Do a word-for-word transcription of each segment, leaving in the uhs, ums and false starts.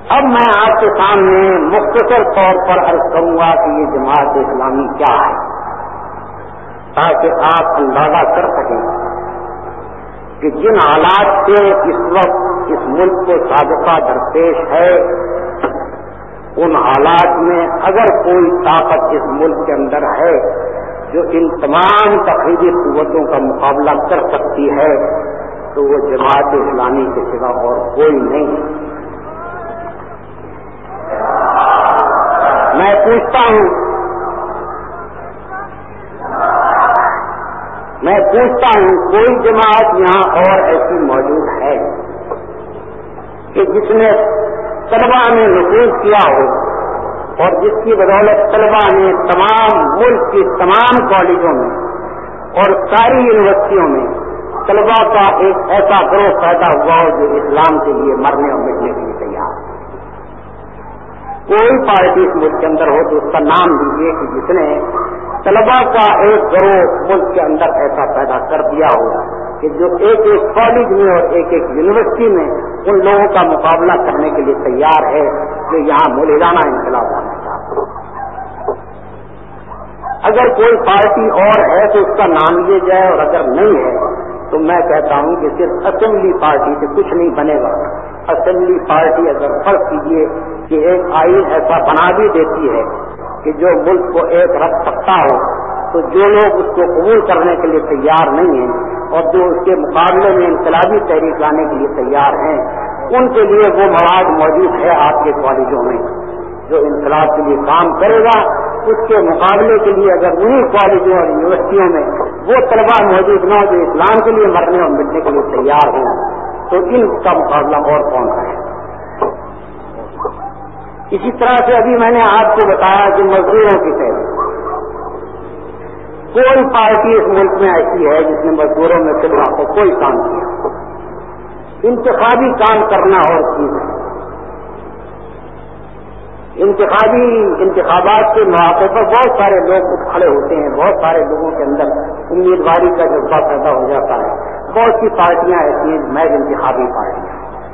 اب میں آپ کے سامنے مختصر طور پر عرض کروں گا کہ یہ جماعت اسلامی کیا ہے، تاکہ آپ اندازہ کر سکیں کہ جن حالات سے اس وقت اس ملک کو سابقہ درپیش ہے، ان حالات میں اگر کوئی طاقت اس ملک کے اندر ہے جو ان تمام تقریبی قوتوں کا مقابلہ کر سکتی ہے تو وہ جماعت اسلامی کے سوا اور کوئی نہیں۔ میں پوچھتا ہوں میں پوچھتا ہوں کوئی جماعت یہاں اور ایسی موجود ہے کہ جس نے طلبا میں نفوذ کیا ہو اور جس کی بدولت طلبا نے تمام ملک کی تمام کالجوں میں اور ساری یونیورسٹیوں میں طلبا کا ایک ایسا گروہ پیدا ہوا ہو جو اسلام کے لیے مرنے اور مٹنے کے لیے تیار ہے؟ کوئی پارٹی اس ملک کے اندر ہو تو اس کا نام دیجیے کہ جس نے طلبا کا ایک گروہ ملک کے اندر ایسا پیدا کر دیا ہو کہ جو ایک ایک کالج میں اور ایک ایک یونیورسٹی میں ان لوگوں کا مقابلہ کرنے کے لیے تیار ہے جو یہاں ملحانہ انقلاب لانا چاہتے ہیں۔ اگر کوئی پارٹی اور ہے تو اس کا نام لیے جائے، اور اگر نہیں ہے تو میں کہتا ہوں کہ صرف اسمبلی پارٹی سے کچھ نہیں بنے گا۔ اسمبلی پارٹی اگر فرض کیجیے کہ ایک آئین ایسا بنا بھی دیتی ہے کہ جو ملک کو ایک رکھ سکتا ہو، تو جو لوگ اس کو قبول کرنے کے لیے تیار نہیں ہیں اور جو اس کے مقابلے میں انقلابی تحریک لانے کے لیے تیار ہیں، ان کے لیے وہ مواد موجود ہے آپ کے کالجوں میں جو انقلاب کے لیے کام کرے گا۔ اس کے مقابلے کے لیے اگر انہیں کالجوں اور یونیورسٹیوں میں وہ طلبا موجود نہ ہو جو اسلام کے لیے مرنے اور مٹنے کے لیے تیار ہوں، تو ان کا مقابلہ اور کون کرے؟ اسی طرح سے ابھی میں نے آپ کو بتایا کہ مزدوروں کی تحریک، کوئی پارٹی اس ملک میں ایسی ہے جس نے مزدوروں میں خدمہ کو کوئی کام کیا؟ انتخابی کام کرنا اور چیز ہے۔ انتخابی انتخابات کے مواقع پر بہت سارے لوگ اٹھ کھڑے ہوتے ہیں، بہت سارے لوگوں کے اندر امیدواری کا جذبہ پیدا ہو جاتا ہے، بہت سی پارٹیاں ایسی ہیں محض انتخابی پارٹیاں،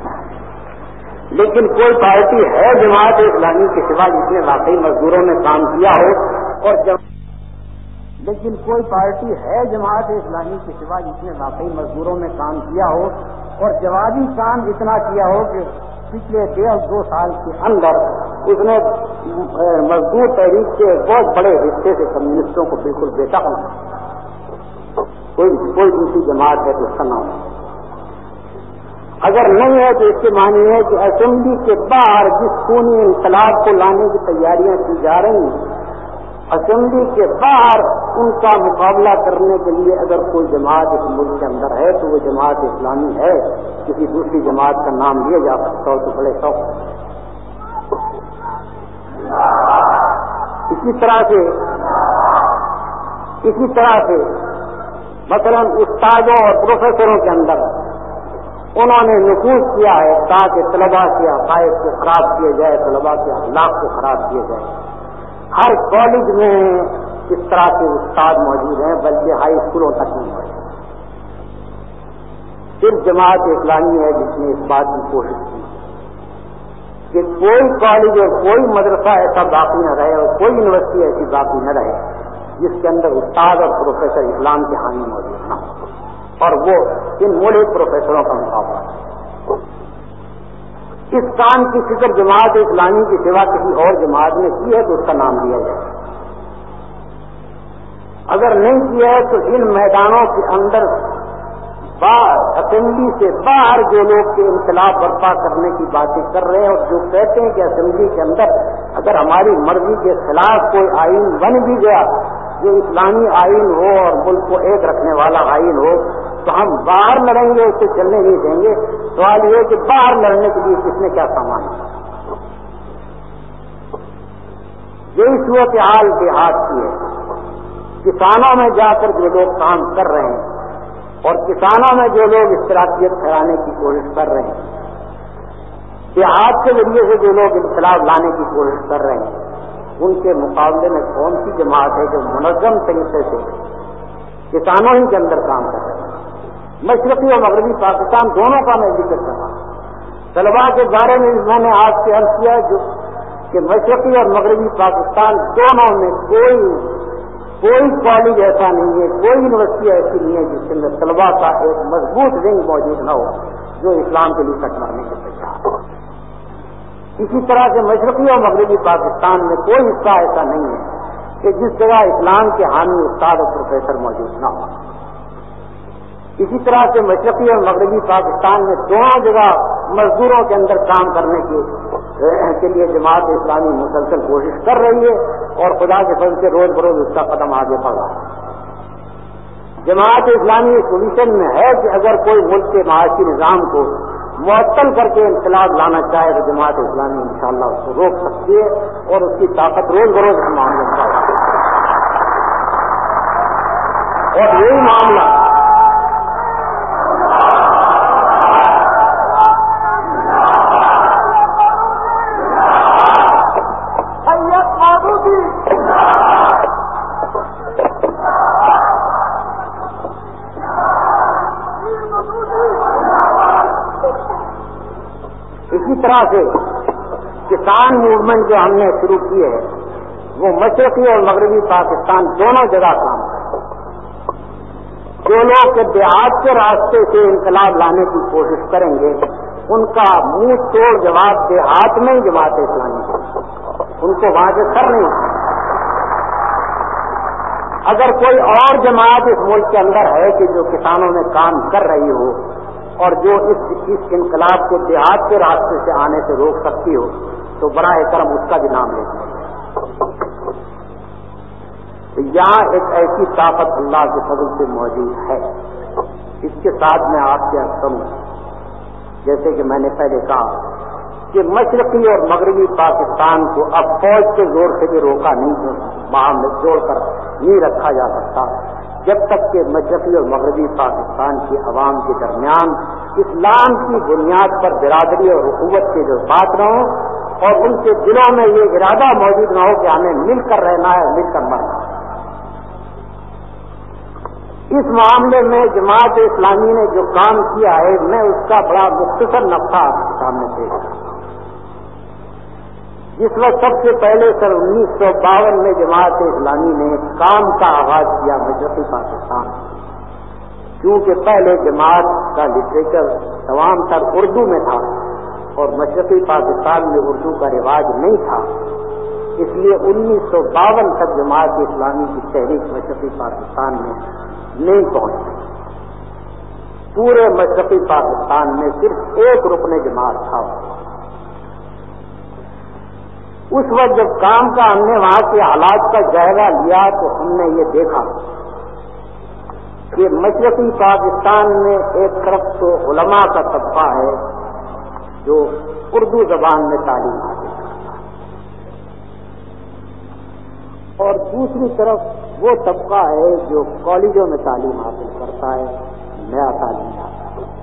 لیکن کوئی پارٹی ہے جماعت اسلامی کے سوا جس نے واقعی مزدوروں میں کام کیا ہو اور جب لیکن کوئی پارٹی ہے جماعت اسلامی کے سوا جس نے واقعی مزدوروں میں کام کیا ہو اور جوابی کام اتنا کیا ہو کہ پچھلے ڈیڑھ دو سال کے اندر اس نے مزدور تحریک کے بہت بڑے حصے سے کمیونسٹوں کو بالکل بیٹا ہونا؟ کوئی کوئی دوسری جماعت ہے تو اس کا نام ہے۔ اگر نہیں ہے تو اس کے معنی ہے کہ اسمبلی کے باہر جس خونی انقلاب کو لانے کی تیاریاں کی جا رہی ہیں، اسمبلی کے باہر ان کا مقابلہ کرنے کے لیے اگر کوئی جماعت اس ملک کے اندر ہے تو وہ جماعت اسلامی ہے۔ کسی دوسری جماعت کا نام لیا جا سکتا ہو تو بڑے شوق۔ اسی طرح سے اسی طرح سے مثلا استادوں اور پروفیسروں کے اندر انہوں نے نفوذ کیا ہے تاکہ طلباء کے عقائد کو خراب کیا جائے، طلباء کے اخلاق کو خراب کیا جائے۔ ہر کالج میں اس طرح کے استاد موجود ہیں، بلکہ ہائی اسکولوں تک نہیں موجود۔ صرف جماعت اسلامی ہے جس نے اس بات کی کوشش کی کہ کوئی کالج اور کوئی مدرسہ ایسا باقی نہ رہے اور کوئی یونیورسٹی ایسی باقی نہ رہے جس کے اندر استاد اور پروفیسر اسلام کے حامی موجود نہ ہو، اور وہ ان مولے پروفیسروں کا مقابلہ۔ اس کام کی فکر جماعت اسلامی کی سوا کسی اور جماعت نے کی ہے تو اس کا نام لیا جائے۔ اگر نہیں کیا ہے تو ان میدانوں کے اندر اسمبلی سے باہر جو لوگ کے انقلاب برپا کرنے کی باتیں کر رہے ہیں اور جو کہتے ہیں کہ اسمبلی کے اندر اگر ہماری مرضی کے خلاف کوئی آئین بن بھی گیا جو اسلامی آئین ہو اور ملک کو ایک رکھنے والا آئین ہو تو ہم باہر لڑیں گے، اسے چلنے نہیں دیں گے۔ سوال یہ ہے کہ باہر لڑنے کے لیے کس نے کیا سامان ہے؟ یہی صورتحال دیہات کی ہے۔ کسانوں میں جا کر جو لوگ کام کر رہے ہیں اور کسانوں میں جو لوگ اشتراکیت پھیلانے کی کوشش کر رہے ہیں، دیہات کے ذریعے سے جو لوگ انقلاب لانے کی کوشش کر رہے ہیں، ان کے مقابلے میں کون سی جماعت ہے جو منظم طریقے سے کسانوں ہی کے اندر کام کر رہے ہیں؟ مشرقی اور مغربی پاکستان دونوں کا میں ذکر کر رہا ہوں۔ طلبا کے بارے میں میں نے آپ سے عرض کیا جو کہ مشرقی اور مغربی پاکستان دونوں میں کوئی کوئی کالج ایسا نہیں ہے، کوئی یونیورسٹی ایسی نہیں ہے جس کے اندر طلبا کا ایک مضبوط ونگ موجود نہ ہو جو اسلام کے لیے کٹ مارنے کے تیار ہو۔ اسی طرح سے مشرقی اور مغربی پاکستان میں کوئی حصہ ایسا نہیں ہے کہ جس جگہ اسلام کے حامی استاد اور پروفیسر موجود نہ ہو۔ اسی طرح سے مشرقی اور مغربی پاکستان میں دونوں جگہ مزدوروں کے اندر کام کرنے کے کے لیے جماعت اسلامی مسلسل کوشش کر رہی ہے اور خدا کے فضل سے روز بروز اس کا قدم آگے بڑھ رہا ہے۔ جماعت اسلامی اس پوزیشن میں ہے کہ اگر کوئی ملک کے معاشی نظام کو معطل کر کے انقلاب لانا چاہے تو جماعت اسلامی انشاءاللہ اس کو روک سکتی ہے اور اس کی طاقت روز بروز ہم معاملے میں ہے۔ اور یہی معاملہ اسی طرح سے کسان موومنٹ جو ہم نے شروع کی ہے وہ مشرقی اور مغربی پاکستان دونوں جگہ کام کرتے ہیں۔ جو لوگ کہ دیہات کے راستے سے انقلاب لانے کی کوشش کریں گے ان کا منہ توڑ جواب دیہات میں ہی جماعت اسلامی ہے، ان کو وہاں سے سر نہیں۔ اگر کوئی اور جماعت اس ملک کے اندر ہے کہ جو کسانوں میں کام کر رہی ہو اور جو اس اس انقلاب کو دیہات کے راستے سے آنے سے روک سکتی ہو تو براہ کرم اس کا بھی نام لے سکتے۔ تو یہاں ایک ایسی طاقت اللہ کے فضل سے موجود ہے۔ اس کے ساتھ میں آپ سے عرض کروں جیسے کہ میں نے پہلے کہا کہ مشرقی اور مغربی پاکستان کو اب فوج کے زور سے بھی روکا نہیں، وہاں میں جوڑ کر نہیں رکھا جا سکتا جب تک کہ مشرقی اور مغربی پاکستان کی عوام کے درمیان اسلام کی بنیاد پر برادری اور اخوت کے جذبات نہ ہوں اور ان کے دلوں میں یہ ارادہ موجود نہ ہو کہ ہمیں مل کر رہنا ہے، مل کر مرنا ہے۔ اس معاملے میں جماعت اسلامی نے جو کام کیا ہے میں اس کا بڑا مختصر نقشہ آپ کے سامنے پیش کرتا ہوں۔ جس وقت سب سے پہلے سن انیس سو باون میں جماعت اسلامی نے کام کا آغاز کیا مشرقی پاکستان، کیونکہ پہلے جماعت کا لٹریچر تمام تر اردو میں تھا اور مشرقی پاکستان میں اردو کا رواج نہیں تھا، اس لیے انیس سو باون تک جماعت اسلامی کی تحریک مشرقی پاکستان میں نہیں پہنچی۔ پورے مشرقی پاکستان میں صرف ایک رکن جماعت تھا۔ اس وقت جب کام کا ہم نے وہاں کے حالات کا جائزہ لیا تو ہم نے یہ دیکھا کہ مشرقی پاکستان میں ایک طرف تو علماء کا طبقہ ہے جو اردو زبان میں تعلیم حاصل کرتا ہے اور دوسری طرف وہ طبقہ ہے جو کالجوں میں تعلیم حاصل کرتا ہے، نیا تعلیم آتا ہے۔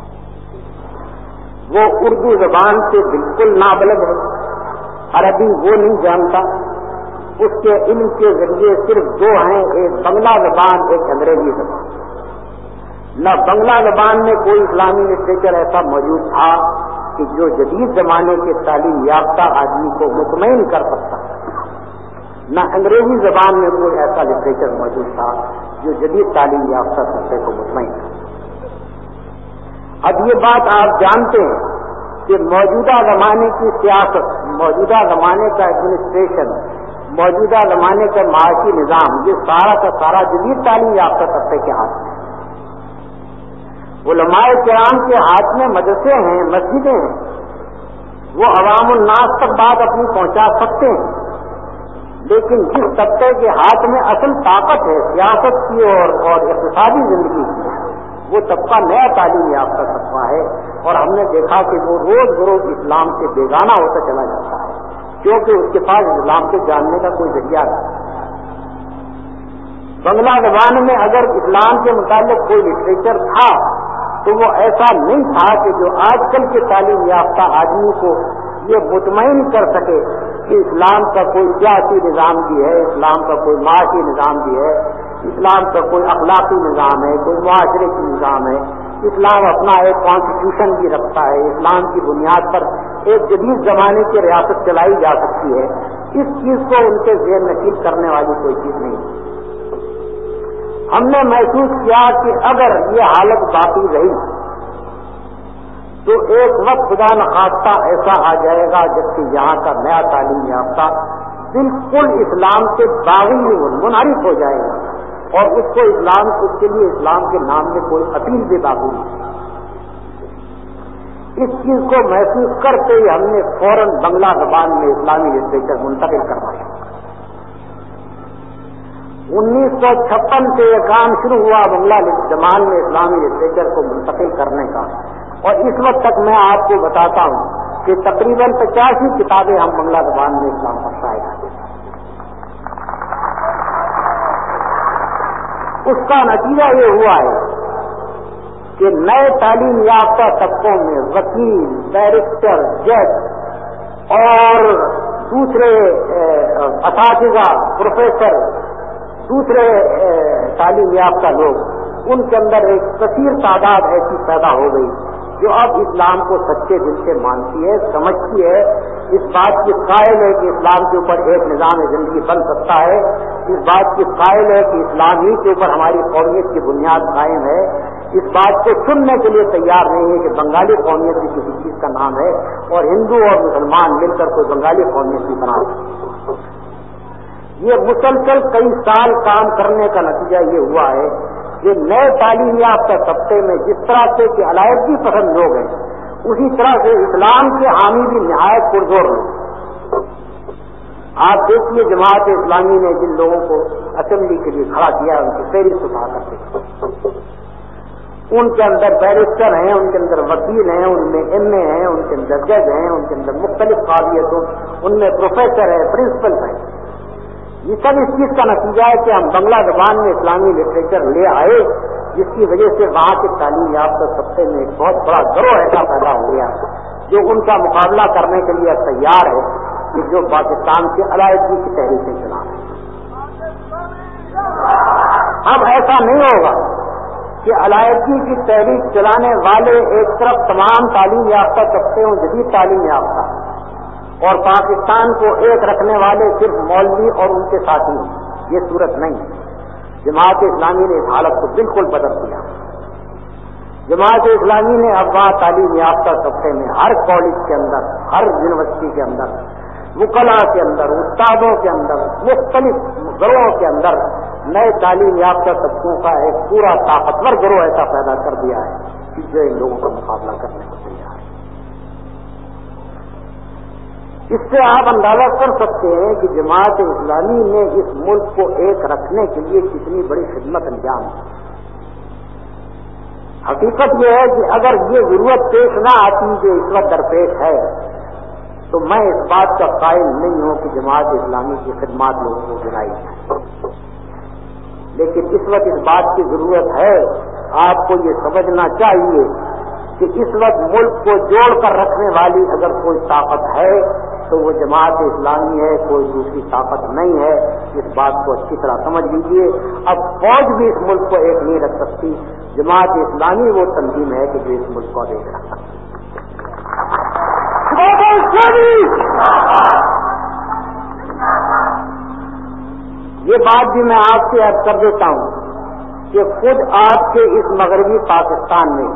وہ اردو زبان سے بالکل نابلد ہے، عربی وہ نہیں جانتا، اس کے علم کے ذریعے صرف دو ہیں، ایک بنگلہ زبان، ایک انگریزی زبان۔ نہ بنگلہ زبان میں کوئی اسلامی لٹریچر ایسا موجود تھا کہ جو جدید زمانے کے تعلیم یافتہ آدمی کو مطمئن کر سکتا، نہ انگریزی زبان میں کوئی ایسا لٹریچر موجود تھا جو جدید تعلیم یافتہ طبقے کو مطمئن کر سکتا۔ اب یہ بات آپ جانتے ہیں کہ موجودہ زمانے کی سیاست، موجودہ زمانے کا ایڈمنسٹریشن، موجودہ زمانے کا معاشی نظام، یہ سارا کا سارا جدید تعلیم یافتہ طبقے کے ہاتھ میں ہے۔ علماء کرام کے ہاتھ میں مدرسے ہیں، مسجدیں ہیں، وہ عوام الناس تک بات اپنی پہنچا سکتے ہیں، لیکن جس طبقے کے ہاتھ میں اصل طاقت ہے سیاست کی اور اور اقتصادی زندگی کی، وہ طبقہ نیا تعلیم یافتہ طبقہ ہے اور ہم نے دیکھا کہ وہ روز بروز اسلام سے بیگانہ ہوتا چلا جاتا ہے کیونکہ اس کے پاس اسلام کو جاننے کا کوئی ذریعہ نہیں۔ بنگلہ زبان میں اگر اسلام کے متعلق کوئی لٹریچر تھا تو وہ ایسا نہیں تھا کہ جو آج کل کے تعلیم یافتہ آدمی کو یہ مطمئن کر سکے کہ اسلام کا کوئی سیاسی نظام بھی ہے، اسلام کا کوئی معاشی نظام بھی ہے، اسلام کا کوئی اخلاقی نظام ہے، کوئی معاشرے کی نظام ہے، اسلام اپنا ایک کانسٹیٹیوشن بھی رکھتا ہے، اسلام کی بنیاد پر ایک جدید زمانے کی ریاست چلائی جا سکتی ہے، اس چیز کو ان کے ذہن نشین کرنے والی کوئی چیز نہیں۔ ہم نے محسوس کیا کہ اگر یہ حالت باقی رہی تو ایک وقت خدا نخواستہ ایسا آ جائے گا جبکہ یہاں کا نیا تعلیم یافتہ بالکل اسلام سے باغی منحرف ہو جائے گا، اور اس کو اسلام اس کے لیے اسلام کے نام میں کوئی اپیل بھی باقی نہیں۔ اس چیز کو محسوس کرتے ہی ہم نے فوراً بنگلہ زبان میں اسلامی لٹریچر منتقل کروایا۔ انیس سو چھپن سے یہ کام شروع ہوا بنگلہ زبان میں اسلامی لٹریچر کو منتقل کرنے کا، اور اس وقت تک میں آپ کو بتاتا ہوں کہ تقریباً پچاسی کتابیں ہم بنگلہ زبان میں اسلام پر شائع کرتے ہیں۔ اس کا نتیجہ یہ ہوا ہے کہ نئے تعلیم یافتہ طبقوں میں وکیل، بیرسٹر، جج اور دوسرے اساتذہ، پروفیسر، دوسرے تعلیم یافتہ لوگ، ان کے اندر ایک کثیر تعداد ایسی پیدا ہو گئی جو اب اسلام کو سچے دل سے مانتی ہے، سمجھتی ہے، اس بات کی قائل ہے کہ اسلام کے اوپر ایک نظام زندگی بن سکتا ہے، اس بات کی قائل ہے کہ اسلام ہی کے اوپر ہماری قومیت کی بنیاد قائم ہے، اس بات کو سننے کے لیے تیار نہیں ہے کہ بنگالی قومیت بھی کسی چیز کا نام ہے اور ہندو اور مسلمان مل کر کوئی بنگالی قومیت بھی بنا سکتے۔ یہ مسلسل کئی سال کام کرنے کا نتیجہ یہ ہوا ہے کہ نئے تعلیم یافتہ طبقے میں جس طرح سے کہ علیحدگی پسند لوگ ہیں، اسی طرح سے اسلام کے حامی بھی نہایت پرزور لوگ۔ آپ دیکھیے جماعت اسلامی نے جن لوگوں کو اسمبلی کے لیے کھڑا کیا ان کی فہرست اٹھا کرتے، ان کے اندر بیرسٹر ہیں، ان کے اندر وکیل ہیں، ان میں ایم اے ہیں، ان کے اندر جج ہیں، ان کے اندر مختلف قابلیتوں، ان میں پروفیسر ہیں، پرنسپل ہیں۔ یہ سب اس چیز کا نتیجہ ہے کہ ہم بنگلہ زبان میں اسلامی لٹریچر لے آئے، جس کی وجہ سے وہاں کے تعلیم یافتہ طبقے میں ایک بہت بڑا گروہ ایسا پیدا ہو گیا جو ان کا مقابلہ کرنے کے لیے تیار ہے کہ جو پاکستان سے علیحدگی کی تحریکیں چلا رہے ہیں۔ اب ایسا نہیں ہوگا کہ علیحدگی کی تحریک چلانے والے ایک طرف تمام تعلیم یافتہ طبقے ہوں، جدید تعلیم یافتہ، اور پاکستان کو ایک رکھنے والے صرف مولوی اور ان کے ساتھی ہیں۔ یہ صورت نہیں ہے۔ جماعت اسلامی نے اس حالت کو بالکل بدل دیا۔ جماعت اسلامی نے افغان تعلیم یافتہ طبقے میں ہر کالج کے اندر، ہر یونیورسٹی کے اندر، وکلاء کے اندر، استادوں کے اندر، مختلف گروہوں کے اندر نئے تعلیم یافتہ طبقوں کا ایک پورا طاقتور گروہ ایسا پیدا کر دیا ہے کہ جو ان لوگوں کا مقابلہ کرنے کو تیار ہے۔ اس سے آپ اندازہ کر سکتے ہیں کہ جماعت اسلامی نے اس ملک کو ایک رکھنے کے لیے کتنی بڑی خدمت انجام دی۔ حقیقت یہ ہے کہ اگر یہ ضرورت پیش نہ آتی جو اس وقت درپیش ہے تو میں اس بات کا قائل نہیں ہوں کہ جماعت اسلامی کی خدمات لوگوں کو گنائی جائے، لیکن اس وقت اس بات کی ضرورت ہے۔ آپ کو یہ سمجھنا چاہیے کہ اس وقت ملک کو جوڑ کر رکھنے والی اگر کوئی طاقت ہے تو وہ جماعت اسلامی ہے، کوئی دوسری طاقت نہیں ہے۔ اس بات کو اچھی طرح سمجھ لیجیے۔ اب فوج بھی اس ملک کو ایک نہیں رکھ سکتی، جماعت اسلامی وہ تنظیم ہے کہ جو اس ملک کو ایک رکھ سکتی۔ یہ بات بھی میں آپ سے عرض کر دیتا ہوں کہ خود آپ کے اس مغربی پاکستان میں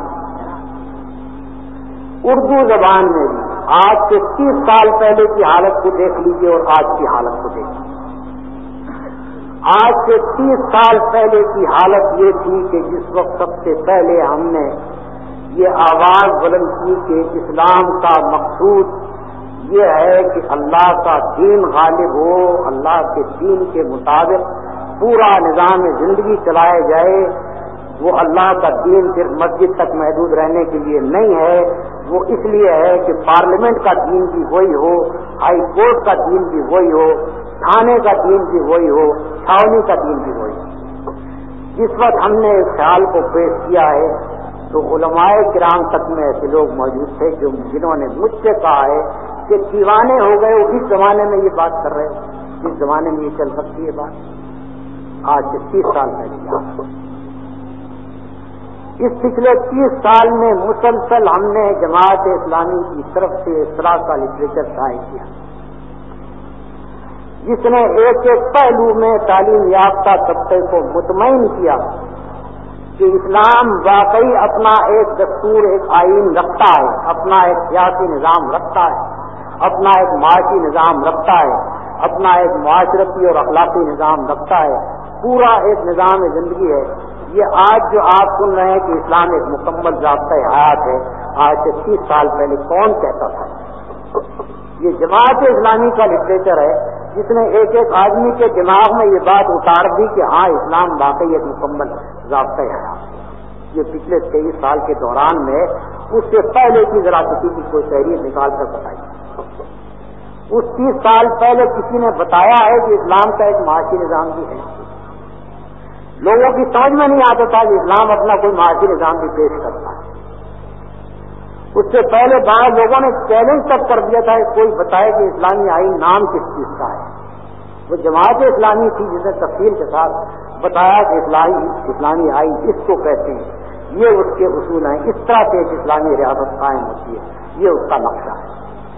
اردو زبان میں بھی آج سے تیس سال پہلے کی حالت کو دیکھ لیجیے اور آج کی حالت کو دیکھیے۔ آج سے تیس سال پہلے کی حالت یہ تھی کہ جس وقت سب سے پہلے ہم نے یہ آواز بلند کی کہ اسلام کا مقصود یہ ہے کہ اللہ کا دین غالب ہو، اللہ کے دین کے مطابق پورا نظام زندگی چلایا جائے۔ وہ اللہ کا دین صرف مسجد تک محدود رہنے کے لیے نہیں ہے، وہ اس لیے ہے کہ پارلیمنٹ کا دین بھی وہی ہو، ہائی کورٹ کا دین بھی وہی ہو، تھانے کا دین بھی وہی ہو، چھاونی کا دین بھی وہی ہو۔ جس وقت ہم نے اس خیال کو پیش کیا ہے تو علماء کرام تک میں ایسے لوگ موجود تھے جو جنہوں نے مجھ سے کہا ہے کہ دیوانے ہو گئے، اس زمانے میں یہ بات کر رہے ہو، جس زمانے میں یہ چل سکتی ہے بات، آج سے تیس سال پہلے اس پچھلے تیس سال میں مسلسل ہم نے جماعت اسلامی کی طرف سے اس طرح کا لٹریچر شائع کیا جس نے ایک ایک پہلو میں تعلیم یافتہ طبقے کو مطمئن کیا کہ اسلام واقعی اپنا ایک دستور، ایک آئین رکھتا ہے، اپنا ایک سیاسی نظام رکھتا ہے، اپنا ایک معاشی نظام رکھتا ہے، اپنا ایک معاشرتی اور اخلاقی نظام رکھتا ہے، پورا ایک نظام زندگی ہے۔ یہ آج جو آپ سن رہے ہیں کہ اسلام ایک مکمل ضابطۂ حیات ہے، آج سے تیس سال پہلے کون کہتا تھا؟ یہ جماعت اسلامی کا لٹریچر ہے جس نے ایک ایک آدمی کے دماغ میں یہ بات اتار دی کہ ہاں اسلام واقعی ایک مکمل ضابطۂ حیات۔ یہ پچھلے تیئیس سال کے دوران میں اس سے پہلے کی ذرا کسی کی کوئی تحریر نکال کر بتائی۔ اس تیس سال پہلے کسی نے بتایا ہے کہ اسلام کا ایک معاشی نظام بھی ہے؟ لوگوں کی سمجھ میں نہیں آتا تھا کہ اسلام اپنا کوئی معاشی نظام بھی پیش کرتا ہے۔ اس سے پہلے بعض لوگوں نے چیلنج تک کر دیا تھا کہ کوئی بتائے کہ اسلامی آئین نام کس چیز کا ہے۔ وہ جماعت اسلامی تھی جس نے تفصیل کے ساتھ بتایا کہ اسلامی اسلامی آئین اس کو کہتے ہیں، یہ اس کے اصول ہیں، اس طرح سے ایک اسلامی ریاست قائم ہوتی ہے، یہ اس کا نقشہ ہے۔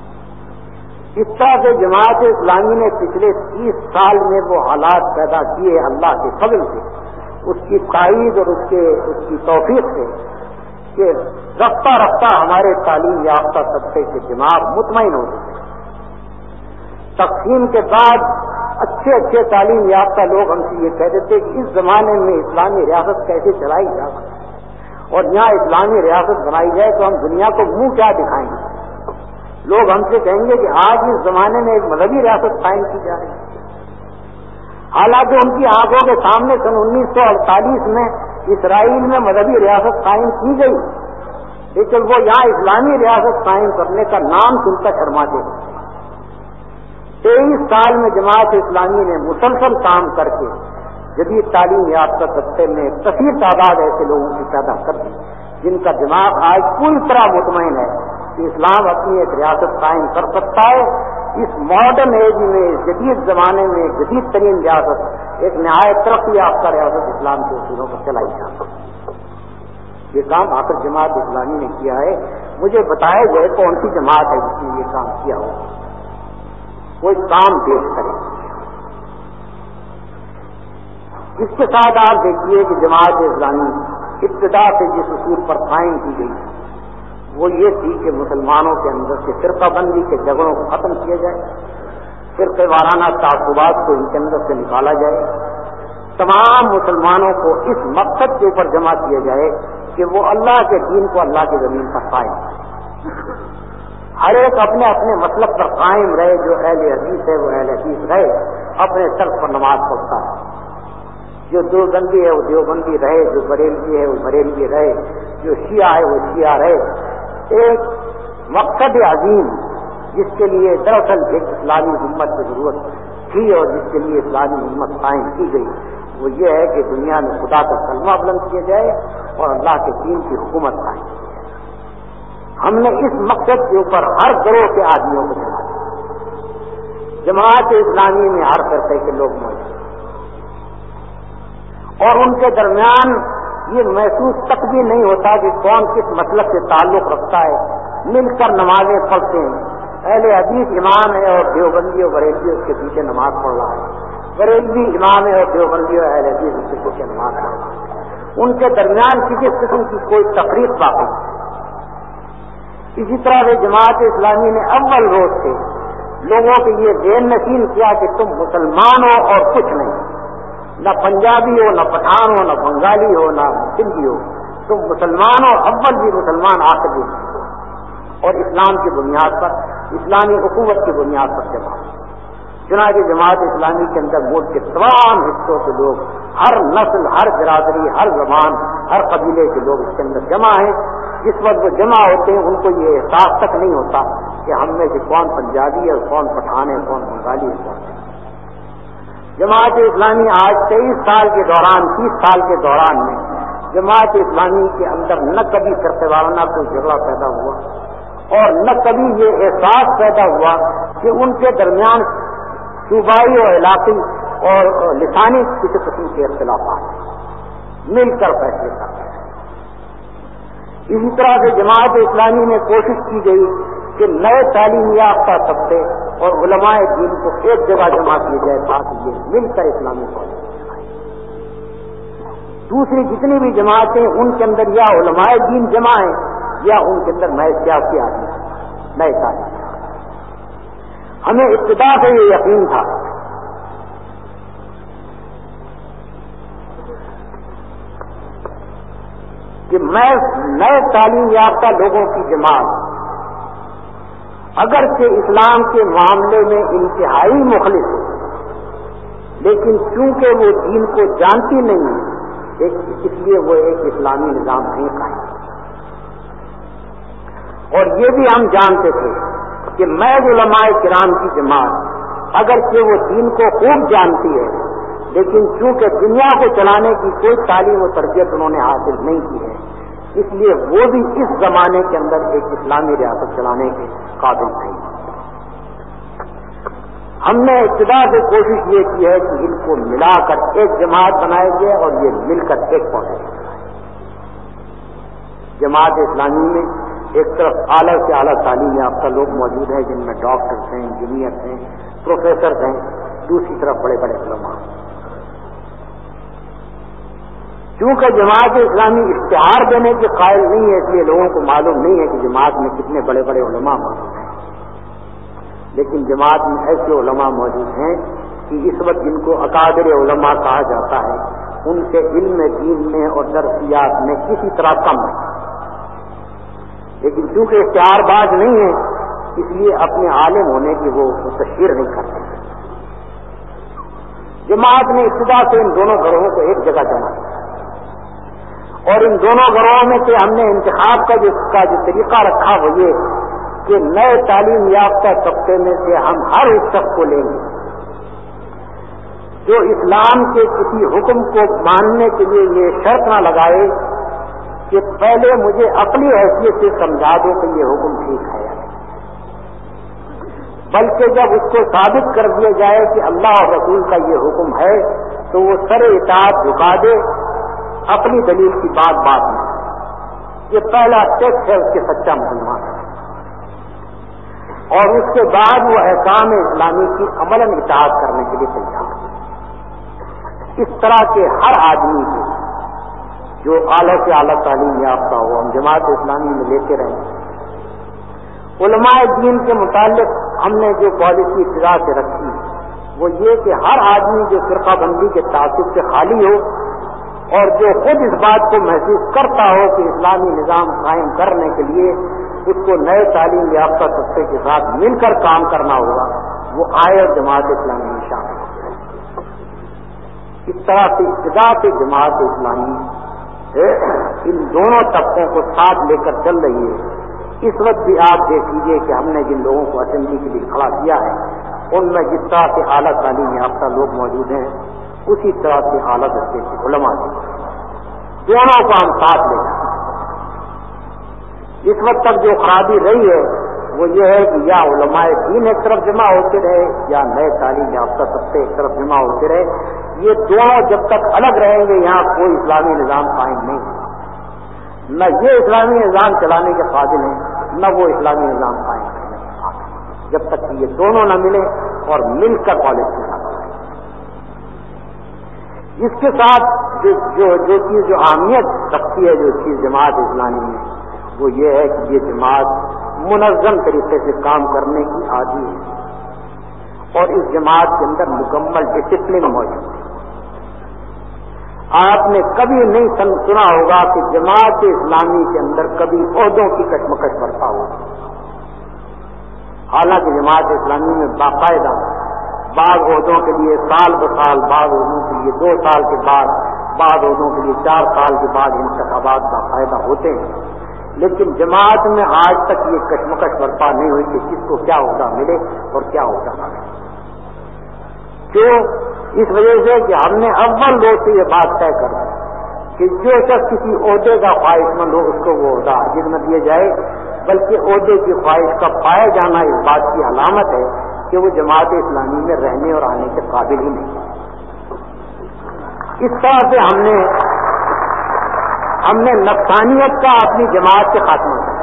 اس طرح سے جماعت اسلامی نے پچھلے تیس سال میں وہ حالات پیدا کیے اللہ کے فضل سے، اس کی تائید اور اس کے اس کی توفیق سے کہ رفتہ رفتہ ہمارے تعلیم یافتہ طبقے کے دماغ مطمئن ہو چکے۔ تقسیم کے بعد اچھے اچھے تعلیم یافتہ لوگ ہم سے یہ کہہ دیتے کہ اس زمانے میں اسلامی ریاست کیسے چلائی جا سکتی، اور یہاں اسلامی ریاست بنائی جائے تو ہم دنیا کو منہ کیا دکھائیں گے؟ لوگ ہم سے کہیں گے کہ آج اس زمانے میں ایک مذہبی ریاست قائم کی جا رہی ہے، حالانکہ ان کی آنکھوں کے سامنے سن انیس سو اڑتالیس میں اسرائیل میں مذہبی ریاست قائم کی گئی، لیکن وہ یہاں اسلامی ریاست قائم کرنے کا نام سن کر شرماتے ہیں۔ تیئیس سال میں جماعت اسلامی نے مسلسل کام کر کے جدید تعلیم یافتہ طبقے میں کثیر تعداد ایسے لوگوں کی پیدا کر دی جن کا دماغ آج پوری طرح مطمئن ہے کہ اسلام اپنی ایک ریاست قائم کر سکتا ہے۔ اس ماڈرن ایج میں، اس جدید زمانے میں جدید ترین ریاست، ایک نہایت ترقی یافتہ ریاست اسلام کے اصولوں پر چلائی جا سکتی۔ یہ کام آخر جماعت اسلامی نے کیا ہے۔ مجھے بتایا جائے کون سی جماعت ہے جس نے یہ کام کیا ہو، کوئی کام پیش کرے۔ اس کے ساتھ آپ دیکھیے کہ جماعت اسلامی ابتدا سے جس اصول پر قائم کی گئی وہ یہ تھی کہ مسلمانوں کے اندر سے فرقہ بندی کے جھگڑوں کو ختم کیا جائے، فرقہ وارانہ تعصبات کو ان کے اندر سے نکالا جائے، تمام مسلمانوں کو اس مقصد کے اوپر جمع کیا جائے کہ وہ اللہ کے دین کو اللہ کی زمین پر قائم کرے، ہر ایک اپنے اپنے مسلک پر قائم رہے، جو اہل حدیث ہے وہ اہل حدیث رہے، اپنے طرف پر نماز پڑھتا ہے، جو دیوبندی ہے وہ دیوبندی رہے، جو بریلوی ہے وہ بریلوی رہے، جو شیعہ ہے وہ شیعہ رہے۔ ایک مقصد عظیم جس کے لیے دراصل ایک اسلامی امت کی ضرورت تھی اور جس کے لیے اسلامی امت قائم کی گئی وہ یہ ہے کہ دنیا میں خدا کا کلمہ بلند کیا جائے اور اللہ کے دین کی حکومت قائم کی جائے۔ ہم نے اس مقصد کے اوپر ہر گروہ کے آدمیوں کو جمع کیا۔ جماعت اسلامی میں ہر فرقے کے لوگ موجود اور ان کے درمیان یہ محسوس تک بھی نہیں ہوتا کہ کون کس مسلک سے تعلق رکھتا ہے، مل کر نمازیں پڑھتے ہیں۔ اہل حدیث امام ہے اور دیوبندی اور بریلوی اس کے پیچھے نماز پڑھ رہا ہے، بریلوی امام ہے اور دیوبندی اور اہل حدیث اس کے پیچھے نماز پڑھ رہا ہے، ان کے درمیان کسی قسم کی کوئی تفریق باقی نہیں۔ اسی طرح سے جماعت اسلامی نے اول روز سے لوگوں کو یہ ذہن نشین کیا کہ تم مسلمان ہو اور کچھ نہیں، نہ پنجابی ہو، نہ پٹھان ہو، نہ بنگالی ہو، نہ سندھی ہو، تم مسلمان ہو، اول بھی مسلمان آخر بھی مسلمان، اور اسلام کی بنیاد پر، اسلامی اخوت کی بنیاد پر جمع۔ چنانچہ جماعت اسلامی کے اندر ملک کے تمام حصوں کے لوگ، ہر نسل، ہر برادری، ہر زبان، ہر قبیلے کے لوگ اس کے اندر جمع ہیں۔ اس وقت وہ جمع ہوتے ہیں ان کو یہ احساس تک نہیں ہوتا کہ ہم میں سے کون پنجابی ہے، کون پٹھان ہے، کون بنگالی ہے، کون۔ جماعت اسلامی آج تیئیس سال کے دوران، تیس سال کے دوران میں جماعت اسلامی کے اندر نہ کبھی فرقہ وارانہ کوئی جھگڑا پیدا ہوا اور نہ کبھی یہ احساس پیدا ہوا کہ ان کے درمیان صوبائی اور علاقائی اور لسانی کسی قسم کے اختلافات مل کر فیصلے کرتے ہیں۔ اسی طرح سے جماعت اسلامی میں کوشش کی گئی کہ نئے تعلیم یافتہ طبقے اور علماء دین کو ایک جگہ جمع کیے جائے تاکہ یہ مل کر اسلامی کالج چلائیں۔ دوسری جتنی بھی جماعتیں ان کے اندر یا علماء دین جمع ہیں یا ان کے اندر نئے سیاسی آدمی نئے تعلیم۔ ہمیں ابتدا سے یہ یقین تھا کہ میں نئے تعلیم یافتہ لوگوں کی جماعت اگرچہ اسلام کے معاملے میں انتہائی مخلص ہے، لیکن چونکہ وہ دین کو جانتی نہیں ہے اس لیے وہ ایک اسلامی نظام نہیں قائم۔ اور یہ بھی ہم جانتے تھے کہ محض علماء کرام کی جماعت اگرچہ وہ دین کو خوب جانتی ہے، لیکن چونکہ دنیا کو چلانے کی کوئی تعلیم و تربیت انہوں نے حاصل نہیں کی ہے، اس لیے وہ بھی اس زمانے کے اندر ایک اسلامی ریاست چلانے کے قابل نہیں۔ ہم نے ابتدا سے کوشش یہ کی ہے کہ ان کو ملا کر ایک جماعت بنائے گئے اور یہ مل کر ایک پالیسی بنائے۔ جماعت اسلامی میں ایک طرف اعلیٰ سے اعلیٰ تعلیم یافتہ لوگ موجود ہیں جن میں ڈاکٹرز ہیں، انجینئرز ہیں، پروفیسرز ہیں، دوسری طرف بڑے بڑے علماء۔ چونکہ جماعت اسلامی اشتہار دینے کے قائل نہیں ہے، اس لیے لوگوں کو معلوم نہیں ہے کہ جماعت میں کتنے بڑے بڑے علماء موجود ہیں، لیکن جماعت میں ایسے علماء موجود ہیں کہ اس وقت جن کو اکابر علماء کہا جاتا ہے ان کے علم دین میں اور درسیات میں کسی طرح کم ہے، لیکن چونکہ اشتہار باز نہیں ہے اس لیے اپنے عالم ہونے کی وہ تشہیر نہیں کرتے۔ جماعت نے ابتدا سے ان دونوں گروہوں کو ایک جگہ جمع کیا اور ان دونوں گروہوں میں سے ہم نے انتخاب کا جو کا جو طریقہ رکھا وہ یہ کہ نئے تعلیم یافتہ طبقے میں سے ہم ہر اس شخص کو لیں گے جو اسلام کے کسی حکم کو ماننے کے لیے یہ شرط نہ لگائے کہ پہلے مجھے عقلی حیثیت سے سمجھا دو کہ یہ حکم ٹھیک ہے، بلکہ جب اس کو ثابت کر دیا جائے کہ اللہ اور رسول کا یہ حکم ہے تو وہ سر اطاعت جھکا دے، اپنی دلیل کی بات بات نہیں۔ یہ پہلا ٹیسٹ ہے اس کے سچا مسلمان ہے، اور اس کے بعد وہ احکام اسلامی کی عملاً اطاعت کرنے کے لیے تیار ہے۔ اس طرح کے ہر آدمی کو جو اعلیٰ سے اعلیٰ تعلیم یافتہ ہو ہم جماعت اسلامی میں لیتے رہیں۔ علماء دین کے متعلق ہم نے جو پالیسی ابتدا سے رکھی وہ یہ کہ ہر آدمی جو فرقہ بندی کے تعصب سے خالی ہو اور جو خود اس بات کو محسوس کرتا ہو کہ اسلامی نظام قائم کرنے کے لیے اس کو نئے تعلیم یافتہ طبقے کے ساتھ مل کر کام کرنا ہوگا، وہ آئے اور جماعت اسلامی میں شامل ہو۔ اس طرح سے ابتدا سے جماعت اسلامی ان دونوں طبقوں کو ساتھ لے کر چل رہی ہے۔ اس وقت بھی آپ دیکھ لیجیے کہ ہم نے جن لوگوں کو اسمبلی کے لیے کھڑا کیا ہے ان میں جس طرح سے اعلیٰ تعلیم یافتہ لوگ موجود ہیں اسی طرح سے اعلیٰ درجے کے علماء دونوں کو ہم ساتھ لے جائیں۔ اس وقت تک جو خرابی رہی ہے وہ یہ ہے کہ یا علماء دین ایک طرف جمع ہوتے رہے یا نئے تعلیم یافتہ طبقے ایک طرف جمع ہوتے رہے۔ یہ دونوں جب تک الگ رہیں گے یہاں کوئی اسلامی نظام قائم نہیں ہوگا، نہ یہ اسلامی نظام چلانے کے قابل ہیں نہ وہ اسلامی نظام قائم کرنے کے قابل، جب تک کہ یہ دونوں نہ ملیں اور مل کر پالیسی نہ بنائیں۔ اس کے ساتھ جو جو جو چیز جو اہمیت رکھتی ہے جو چیز جماعت اسلامی میں وہ یہ ہے کہ یہ جماعت منظم طریقے سے کام کرنے کی عادی ہے اور اس جماعت کے اندر مکمل ڈسپلن موجود ہے۔ آپ نے کبھی نہیں سنا ہوگا کہ جماعت اسلامی کے اندر کبھی عہدوں کی کشمکش برپا ہو، حالانکہ جماعت اسلامی میں باقاعدہ بعض عہدوں کے لیے سال بسال، بعض عہدوں کے لیے دو سال کے بعد، بعض عہدوں کے لیے چار سال کے بعد انتخابات باقاعدہ ہوتے ہیں، لیکن جماعت میں آج تک یہ کشمکش برپا نہیں ہوئی کہ کس کو کیا عہدہ ملے اور کیا عہدہ نہ ملے۔ کیوں؟ اس وجہ سے کہ ہم نے اول روز سے یہ بات طے کر دی کہ جو شخص کسی عہدے کا خواہش مند ہو اس کو وہ عہدہ عاجز نہ دیا جائے، بلکہ عہدے کی خواہش کا پایا جانا اس بات کی علامت ہے کہ وہ جماعت اسلامی میں رہنے اور آنے کے قابل ہی نہیں۔ اس طرح سے ہم نے ہم نے نفسانیت کا اپنی جماعت سے خاتمہ کیا.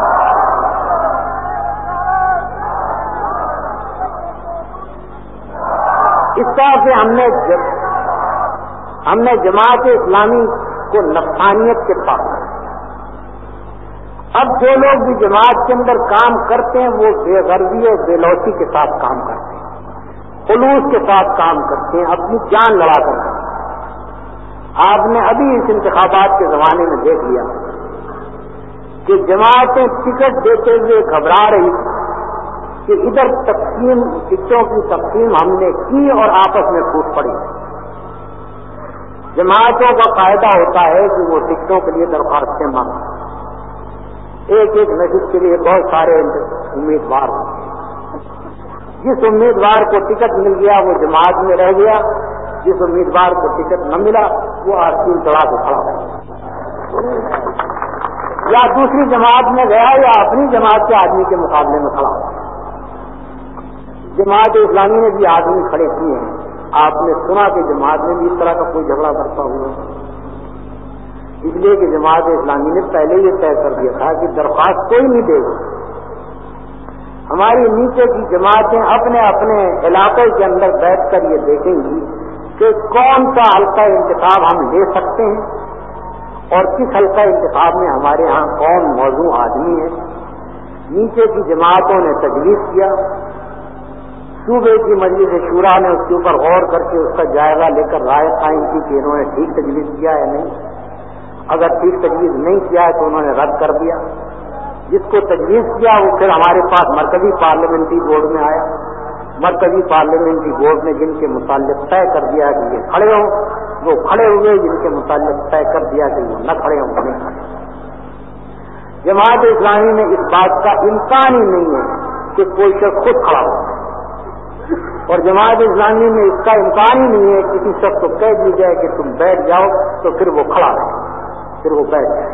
اس طرح سے ہم نے ہم نے جماعت اسلامی کو نفسانیت کے پاس. اب جو لوگ بھی جماعت کے اندر کام کرتے ہیں وہ بے غرضی اور بے لوثی کے ساتھ کام کرتے ہیں، خلوص کے ساتھ کام کرتے ہیں، اپنی جان لڑا کر کرتے ہیں. آپ نے ابھی اس انتخابات کے زمانے میں دیکھ لیا کہ جماعتیں ٹکٹ دیتے ہوئے گھبرا رہی کہ ادھر تقسیم ٹکٹوں کی تقسیم ہم نے کی اور آپس میں پھوٹ پڑی. جماعتوں کا قاعدہ ہوتا ہے کہ وہ ٹکٹوں کے لیے درخواستیں مانگتے، ایک ایک نشست کے لیے بہت سارے امیدوار ہوتے ہیں. جس امیدوار کو ٹکٹ مل گیا وہ جماعت میں رہ گیا، جس امیدوار کو ٹکٹ نہ ملا وہ آستین چڑھا کے کھڑا ہو یا دوسری جماعت میں گیا یا اپنی جماعت کے آدمی کے مقابلے میں کھڑا ہو. جماعت اسلامی نے بھی آدمی کھڑے کیے ہیں. آپ نے سنا کہ جماعت میں بھی اس طرح کا کوئی جھگڑا کرتا ہوا، اس لیے کہ جماعت اسلامی نے پہلے یہ طے کر دیا تھا کہ درخواست کوئی نہیں دے گا. ہماری نیچے کی جماعتیں اپنے اپنے علاقے کے اندر بیٹھ کر یہ دیکھیں گی کہ کون سا حلقہ انتخاب ہم لے سکتے ہیں اور کس حلقہ انتخاب میں ہمارے ہاں کون موضوع آدمی ہے. نیچے کی جماعتوں نے تجویز کیا، صوبے کی مجلس شورا نے اس کے اوپر غور کر کے اس کا جائزہ لے کر رائے قائم کی کہ انہوں نے ٹھیک تجویز کیا ہے نہیں. اگر ٹھیک تجویز نہیں کیا ہے تو انہوں نے رد کر دیا. جس کو تجویز کیا وہ پھر ہمارے پاس مرکزی پارلیمنٹری بورڈ میں آیا. مرکزی پارلیمنٹری بورڈ نے جن کے متعلق طے کر دیا کہ یہ کھڑے ہوں وہ کھڑے ہوئے، جن کے متعلق طے کر دیا کہ وہ نہ کھڑے ہوں وہ نہیں کھڑے. جماعت اسلامی میں اس بات کا امکان ہی نہیں ہے کہ کوئی شخص خود کھڑا ہو، اور جماعت اسلامی میں اس کا امکان ہی نہیں ہے کسی شخص کو کہہ دی جائے کہ تم بیٹھ جاؤ تو پھر وہ کھڑا رہے، پھر وہ بیٹھ جائے.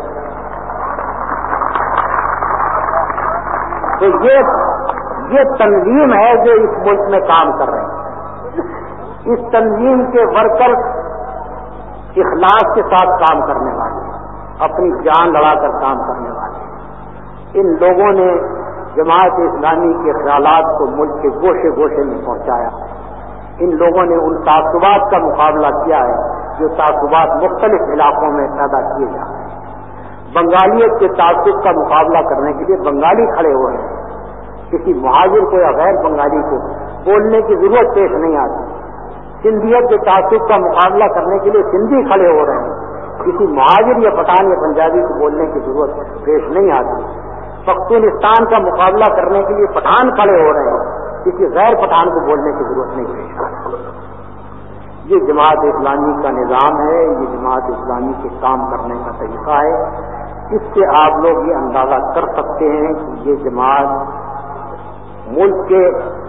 تو یہ یہ تنظیم ہے جو اس ملک میں کام کر رہے ہیں. اس تنظیم کے ورکر اخلاص کے ساتھ کام کرنے والے، اپنی جان لڑا کر کام کرنے والے. ان لوگوں نے جماعت اسلامی کے خیالات کو ملک کے گوشے گوشے میں پہنچایا. ان لوگوں نے ان تعصبات کا مقابلہ کیا ہے جو تعصبات مختلف علاقوں میں پیدا کیے جا رہے ہیں. بنگالیت کے تعصب کا مقابلہ کرنے کے لیے بنگالی کھڑے ہوئے ہیں، کسی مہاجر کو یا غیر بنگالی کو بولنے کی ضرورت پیش نہیں آتی. سندھیت کے تعصب کا مقابلہ کرنے کے لیے سندھی کھڑے ہو رہے ہیں، کسی مہاجر یا پٹھان یا پنجابی کو بولنے کی ضرورت پیش نہیں آتی. پختونستان کا مقابلہ کرنے کے لیے پٹھان کھڑے ہو رہے ہیں، کسی غیر پٹھان کو بولنے کی ضرورت نہیں پیش آتی. یہ جماعت اسلامی کا نظام ہے، یہ جماعت اسلامی کے کام کرنے کا طریقہ ہے. اس سے آپ لوگ یہ اندازہ کر سکتے ہیں کہ یہ جماعت ملک کے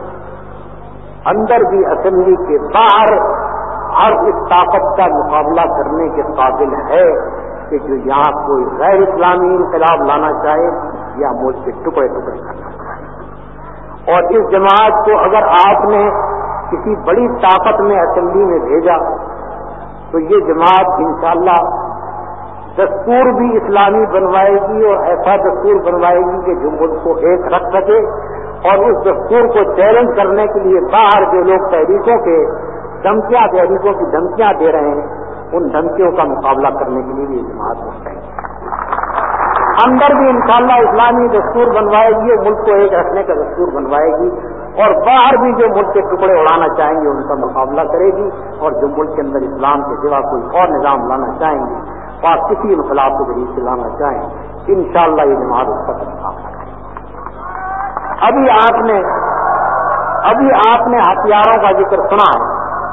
اندر بھی اسمبلی کے باہر ہر اس طاقت کا مقابلہ کرنے کے قابل ہے کہ جو یہاں کوئی غیر اسلامی انقلاب لانا چاہے یا ملک کے ٹکڑے ٹکڑے کرنا چاہے. اور اس جماعت کو اگر آپ نے کسی بڑی طاقت میں اسمبلی میں بھیجا تو یہ جماعت انشاءاللہ دستور بھی اسلامی بنوائے گی اور ایسا دستور بنوائے گی کہ جو ملک کو ایک رکھ سکے. اور اس دستور کو چیلنج کرنے کے لیے باہر جو لوگ تحریکوں کے دھمکیاں تحریکوں کی دھمکیاں دے رہے ہیں ان دھمکیوں کا مقابلہ کرنے کے لیے بھی جماعت مستعد ہے. اندر بھی انشاءاللہ اسلامی دستور بنوائے گی اور ملک کو ایک رکھنے کا دستور بنوائے گی، اور باہر بھی جو ملک کے ٹکڑے اڑانا چاہیں گے ان کا مقابلہ کرے گی، اور جو ملک کے اندر اسلام کے سوا کوئی اور نظام لانا چاہیں گے اور کسی انقلاب کو ذریعے سے لانا چاہیں انشاءاللہ یہ جماعت اس کا مقابلہ کرے. ابھی آپ نے ابھی آپ نے ہتھیاروں کا ذکر سنا ہے.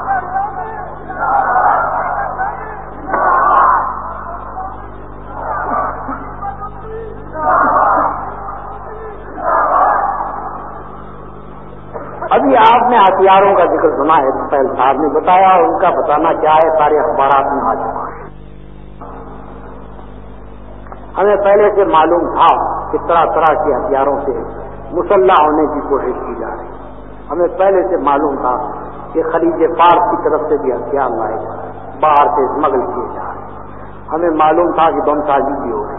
ابھی آپ نے ہتھیاروں کا ذکر سنا ہے، پہل صاحب نے بتایا، ان کا بتانا کیا ہے سارے اخبارات میں آ چکا ہے. ہمیں پہلے سے معلوم تھا کہ طرح طرح کے ہتھیاروں سے مسلح ہونے کی کوشش کی جا رہی ہے. ہمیں پہلے سے معلوم تھا کہ خلیج فارس کی طرف سے بھی ہتھیار لائے جا رہے ہیں، باہر سے اسمگل کیے جا رہے ہیں. ہمیں معلوم تھا کہ بم سازی بھی ہوگی،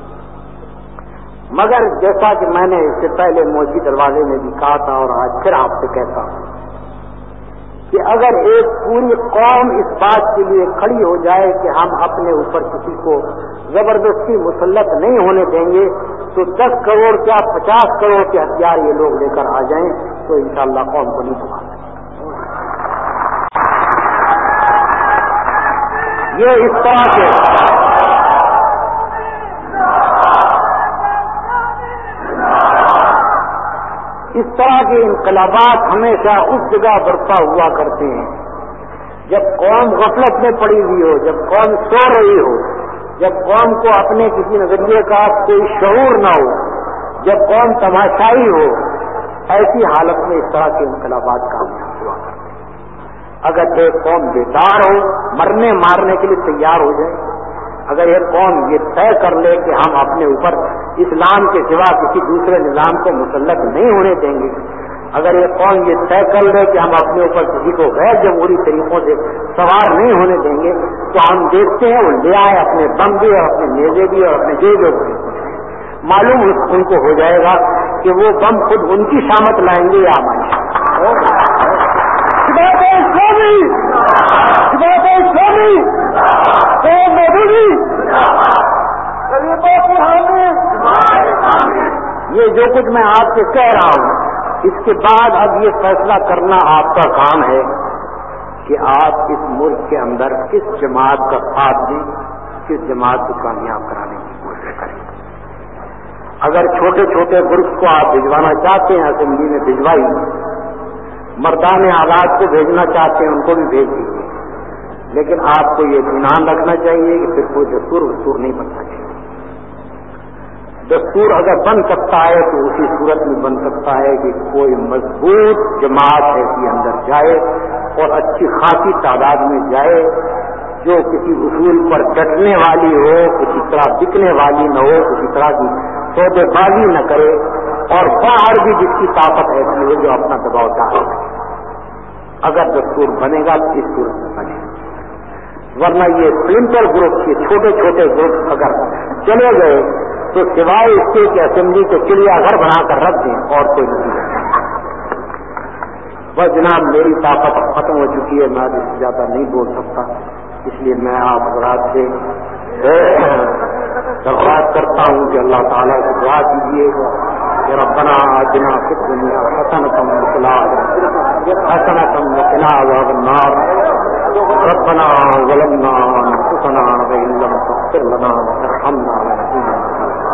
مگر جیسا کہ میں نے اس سے پہلے موجی دروازے میں بھی کہا تھا اور آج پھر آپ سے کہتا ہوں کہ اگر ایک پوری قوم اس بات کے لیے کھڑی ہو جائے کہ ہم اپنے اوپر کسی کو زبردستی مسلط نہیں ہونے دیں گے، تو دس کروڑ کیا پچاس کروڑ کے ہتھیار یہ لوگ لے کر آ جائیں تو انشاءاللہ قوم کو نہیں دبا سکتے۔ یہ اس طرح کے اس طرح کے انقلابات ہمیشہ اس جگہ برپا ہوا کرتے ہیں جب قوم غفلت میں پڑی ہوئی ہو، جب قوم سو رہی ہو، جب قوم کو اپنے کسی نظریے کا کوئی شعور نہ ہو، جب قوم تماشائی ہو، ایسی حالت میں اس طرح کے انقلابات کامیاب ہوا کرتے ہیں۔ اگر ایک قوم بیدار ہو، مرنے مارنے کے لیے تیار ہو جائے، اگر ایک قوم یہ طے کر لے کہ ہم اپنے اوپر اسلام کے سوا کسی دوسرے نظام کو مسلط نہیں ہونے دیں گے، اگر ایک قوم یہ طے کر لے کہ ہم اپنے اوپر کسی کو غیر جمہوری طریقوں سے سوار نہیں ہونے دیں گے، تو ہم دیکھتے ہیں وہ لے آئے اپنے بم بھی اور اپنے نیزے بھی اور اپنے جو جو معلوم ان کو ہو جائے گا کہ وہ بم خود ان کی شامت لائیں گے یا ہماری یہ جو کچھ میں آپ سے کہہ رہا ہوں، اس کے بعد اب یہ فیصلہ کرنا آپ کا کام ہے کہ آپ اس ملک کے اندر کس جماعت کا ساتھ دیں، کس جماعت کو کامیاب کرانے کی کوشش کریں۔ اگر چھوٹے چھوٹے گروپ کو آپ بھجوانا چاہتے ہیں اسمبلی میں بھجوائی، مردان آزاد کو بھیجنا چاہتے ہیں ان کو بھی بھیج دیجیے، لیکن آپ کو یہ اطمینان رکھنا چاہیے کہ پھر کوئی دستور وستور نہیں بننا چاہیے۔ دستور اگر بن سکتا ہے تو اسی صورت میں بن سکتا ہے کہ کوئی مضبوط جماعت ایسی اندر جائے اور اچھی خاصی تعداد میں جائے، جو کسی اصول پر ڈٹنے والی ہو، کسی طرح بکنے والی نہ ہو، کسی طرح کی سودے بازی نہ کرے، اور باہر بھی جس کی طاقت ایسی ہو جو اپنا دباؤ ڈال سکے۔ اگر دستور بنے گا تو اس صورت میں بنے گا، ورنہ یہ سپلنٹر گروپ، یہ چھوٹے چھوٹے گروپ اگر چلے گئے تو سوائے اس کے کہ اسمبلی کو چڑیا گھر بنا کر رکھ دیں اور کوئی نہیں۔ بس جناب میری طاقت ختم ہو چکی ہے، میں اس سے زیادہ نہیں بول سکتا، اس لیے میں آپ حضرات سے درخواست کرتا ہوں کہ اللہ تعالیٰ سے دعا کیجیے کہ ربنا آتنا فی الدنیا حسنۃ وفی الآخرۃ حسنۃ وقنا عذاب النار ربنا ظلمنا انفسنا وان لم تغفر لنا وترحمنا لنكونن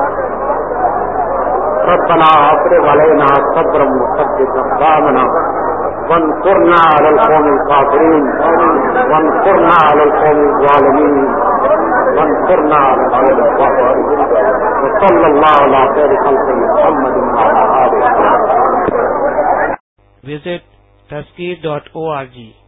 ربنا افرغ علينا صبرا وثبت اقدامنا وانصرنا على القوم الكافرين وانصرنا على القوم الظالمين وانصرنا على القوم الكافرين وصلى الله على خير خلقه محمد وعلى آله وصحبه. Visit taskeer dot org